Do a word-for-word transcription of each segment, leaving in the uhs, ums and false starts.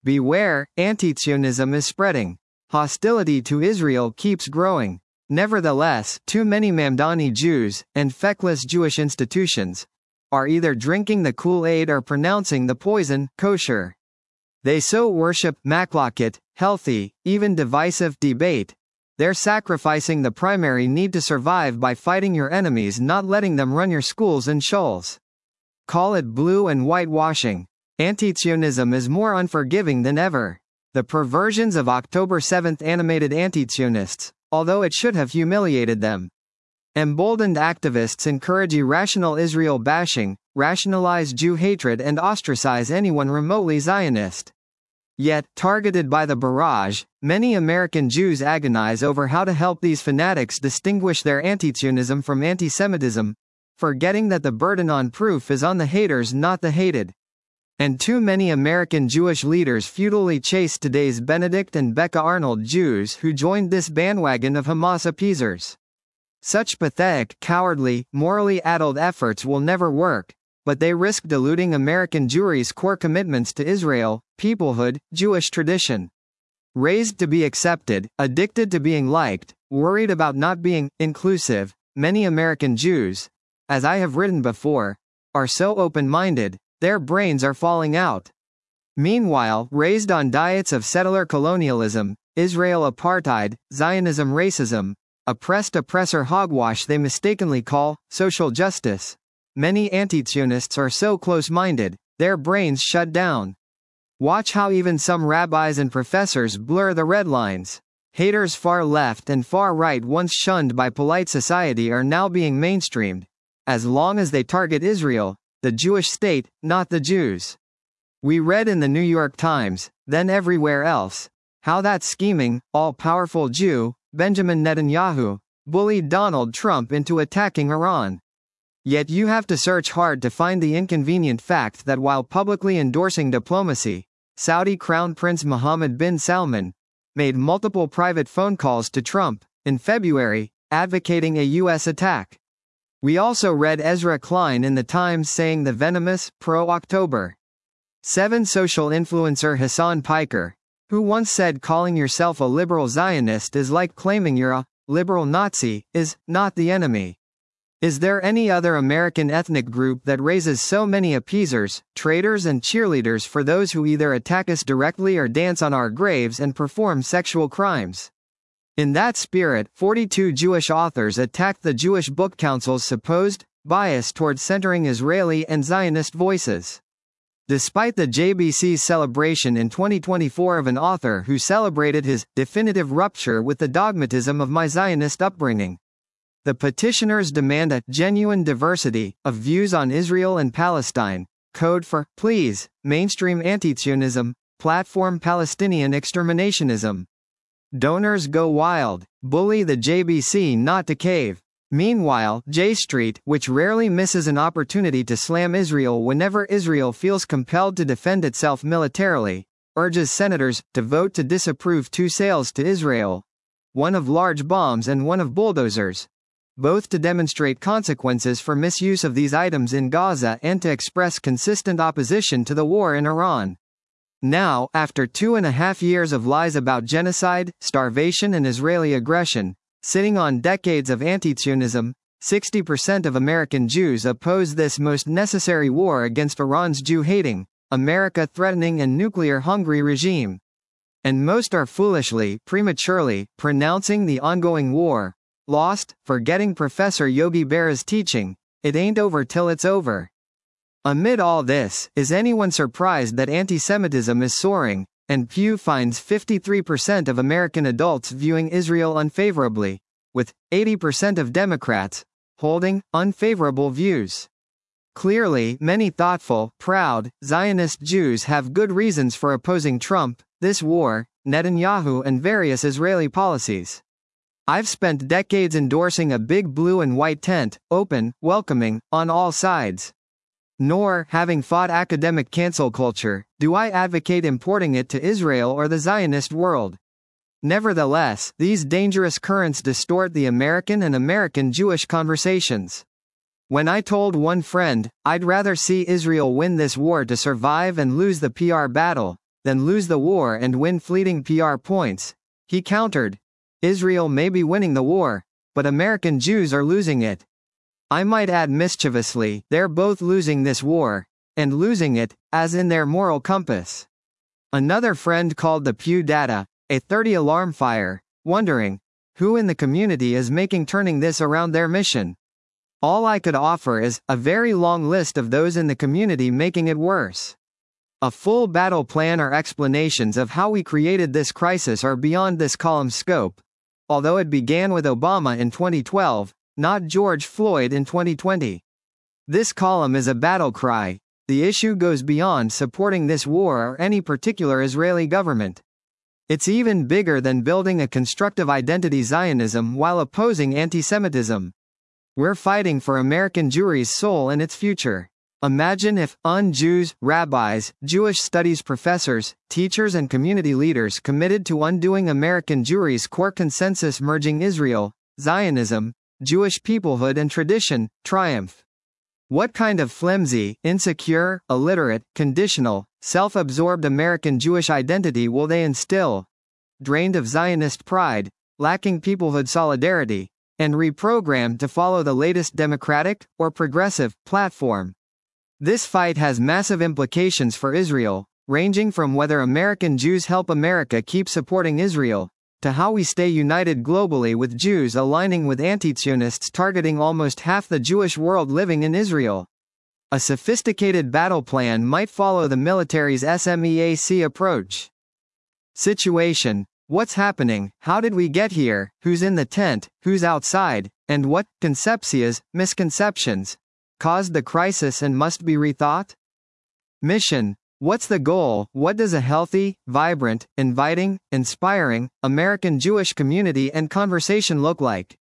Beware, anti-Zionism is spreading. Hostility to Israel keeps growing. Nevertheless, too many Mamdani Jews, and feckless Jewish institutions, are either drinking the Kool-Aid or pronouncing the poison kosher. They so worship machloket, healthy, even divisive debate. They're sacrificing the primary need to survive by fighting your enemies, not letting them run your schools and shuls. Call it blue and whitewashing. Anti-Zionism is more unforgiving than ever. The perversions of October seventh animated anti-Zionists, although it should have humiliated them. Emboldened activists encourage irrational Israel bashing, rationalize Jew hatred, and ostracize anyone remotely Zionist. Yet, targeted by the barrage, many American Jews agonize over how to help these fanatics distinguish their anti-Zionism from anti-Semitism, forgetting that the burden on proof is on the haters, not the hated. And too many American Jewish leaders futilely chase today's Benedict and Becca Arnold Jews who joined this bandwagon of Hamas appeasers. Such pathetic, cowardly, morally addled efforts will never work, but they risk diluting American Jewry's core commitments to Israel, peoplehood, Jewish tradition. Raised to be accepted, addicted to being liked, worried about not being inclusive, many American Jews, as I have written before, are so open-minded, their brains are falling out. Meanwhile, raised on diets of settler colonialism, Israel apartheid, Zionism racism, oppressed oppressor hogwash they mistakenly call social justice, many anti-Zionists are so close-minded, their brains shut down. Watch how even some rabbis and professors blur the red lines. Haters far left and far right, once shunned by polite society, are now being mainstreamed, as long as they target Israel, the Jewish state, not the Jews. We read in the New York Times, then everywhere else, how that scheming, all-powerful Jew, Benjamin Netanyahu, bullied Donald Trump into attacking Iran. Yet you have to search hard to find the inconvenient fact that while publicly endorsing diplomacy, Saudi Crown Prince Mohammed bin Salman made multiple private phone calls to Trump in February, advocating a U S attack. We also read Ezra Klein in the Times saying the venomous, pro-October seven social influencer Hassan Piker, who once said calling yourself a liberal Zionist is like claiming you're a liberal Nazi, is not the enemy. Is there any other American ethnic group that raises so many appeasers, traitors, and cheerleaders for those who either attack us directly or dance on our graves and perform sexual crimes? In that spirit, forty-two Jewish authors attacked the Jewish Book Council's supposed bias towards centering Israeli and Zionist voices. Despite the J B C's celebration in twenty twenty-four of an author who celebrated his definitive rupture with the dogmatism of my Zionist upbringing, the petitioners demand a genuine diversity of views on Israel and Palestine, code for please, mainstream anti-Zionism, platform Palestinian exterminationism. Donors go wild, bully the J B C not to cave. Meanwhile, J Street, which rarely misses an opportunity to slam Israel whenever Israel feels compelled to defend itself militarily, urges senators to vote to disapprove two sales to Israel, one of large bombs and one of bulldozers, both to demonstrate consequences for misuse of these items in Gaza and to express consistent opposition to the war in Iran. Now, after two and a half years of lies about genocide, starvation, and Israeli aggression, sitting on decades of anti-Zionism, sixty percent of American Jews oppose this most necessary war against Iran's Jew-hating, America-threatening, and nuclear-hungry regime. And most are foolishly, prematurely, pronouncing the ongoing war lost, forgetting Professor Yogi Berra's teaching, it ain't over till it's over. Amid all this, is anyone surprised that anti-Semitism is soaring, and Pew finds fifty-three percent of American adults viewing Israel unfavorably, with eighty percent of Democrats holding unfavorable views? Clearly, many thoughtful, proud, Zionist Jews have good reasons for opposing Trump, this war, Netanyahu, and various Israeli policies. I've spent decades endorsing a big blue and white tent, open, welcoming, on all sides. Nor, having fought academic cancel culture, do I advocate importing it to Israel or the Zionist world. Nevertheless, these dangerous currents distort the American and American Jewish conversations. When I told one friend, I'd rather see Israel win this war to survive and lose the P R battle, then lose the war and win fleeting P R points. He countered, Israel may be winning the war, but American Jews are losing it. I might add mischievously, they're both losing this war, and losing it, as in their moral compass. Another friend called the Pew data a thirty alarm fire, wondering, who in the community is making turning this around their mission? All I could offer is a very long list of those in the community making it worse. A full battle plan or explanations of how we created this crisis are beyond this column's scope, although it began with Obama in twenty twelve, not George Floyd in twenty twenty. This column is a battle cry. The issue goes beyond supporting this war or any particular Israeli government. It's even bigger than building a constructive identity Zionism while opposing anti-Semitism. We're fighting for American Jewry's soul and its future. Imagine if un-Jews, rabbis, Jewish studies professors, teachers and community leaders committed to undoing American Jewry's core consensus merging Israel, Zionism, Jewish peoplehood and tradition, triumph. What kind of flimsy, insecure, illiterate, conditional, self-absorbed American Jewish identity will they instill? Drained of Zionist pride, lacking peoplehood solidarity, and reprogrammed to follow the latest democratic, or progressive, platform. This fight has massive implications for Israel, ranging from whether American Jews help America keep supporting Israel, to how we stay united globally with Jews aligning with anti-Zionists targeting almost half the Jewish world living in Israel. A sophisticated battle plan might follow the military's SMEAC approach. Situation: what's happening, how did we get here, who's in the tent, who's outside, and what concepcias, misconceptions, caused the crisis and must be rethought? Mission: what's the goal? What does a healthy, vibrant, inviting, inspiring, American Jewish community and conversation look like?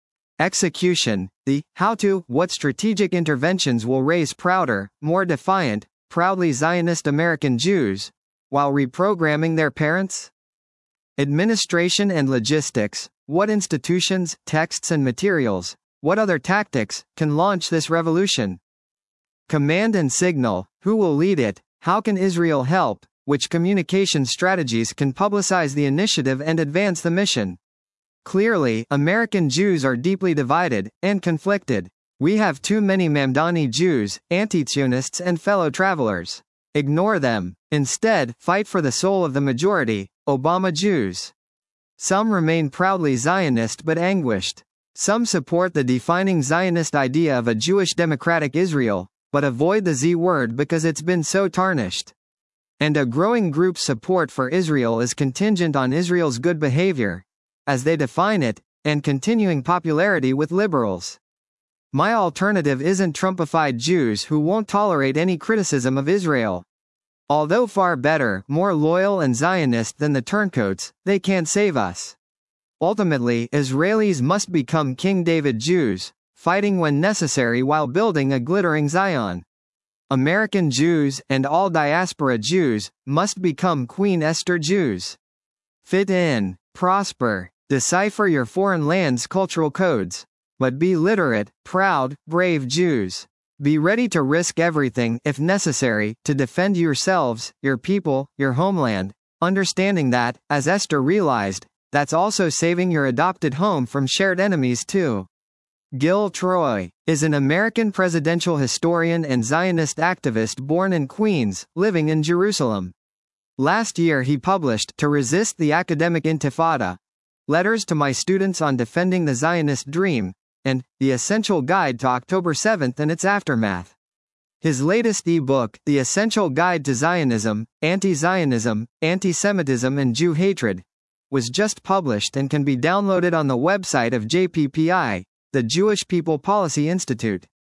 Execution: the how-to, what strategic interventions will raise prouder, more defiant, proudly Zionist American Jews, while reprogramming their parents? Administration and logistics: what institutions, texts and materials, what other tactics, can launch this revolution? Command and signal: who will lead it? How can Israel help? Which communication strategies can publicize the initiative and advance the mission? Clearly, American Jews are deeply divided, and conflicted. We have too many Mamdani Jews, anti-Zionists and fellow travelers. Ignore them. Instead, fight for the soul of the majority, Obama Jews. Some remain proudly Zionist but anguished. Some support the defining Zionist idea of a Jewish democratic Israel, but avoid the Z word because it's been so tarnished. And a growing group's support for Israel is contingent on Israel's good behavior, as they define it, and continuing popularity with liberals. My alternative isn't Trumpified Jews who won't tolerate any criticism of Israel. Although far better, more loyal and Zionist than the turncoats, they can't save us. Ultimately, Israelis must become King David Jews, fighting when necessary while building a glittering Zion. American Jews, and all diaspora Jews, must become Queen Esther Jews. Fit in, prosper, decipher your foreign land's cultural codes. But be literate, proud, brave Jews. Be ready to risk everything, if necessary, to defend yourselves, your people, your homeland, understanding that, as Esther realized, that's also saving your adopted home from shared enemies too. Gil Troy is an American presidential historian and Zionist activist born in Queens, living in Jerusalem. Last year he published To Resist the Academic Intifada, Letters to My Students on Defending the Zionist Dream, and The Essential Guide to October seventh and Its Aftermath. His latest e-book, The Essential Guide to Zionism, Anti-Zionism, Anti-Semitism and Jew Hatred, was just published and can be downloaded on the website of J P P I, the Jewish People Policy Institute.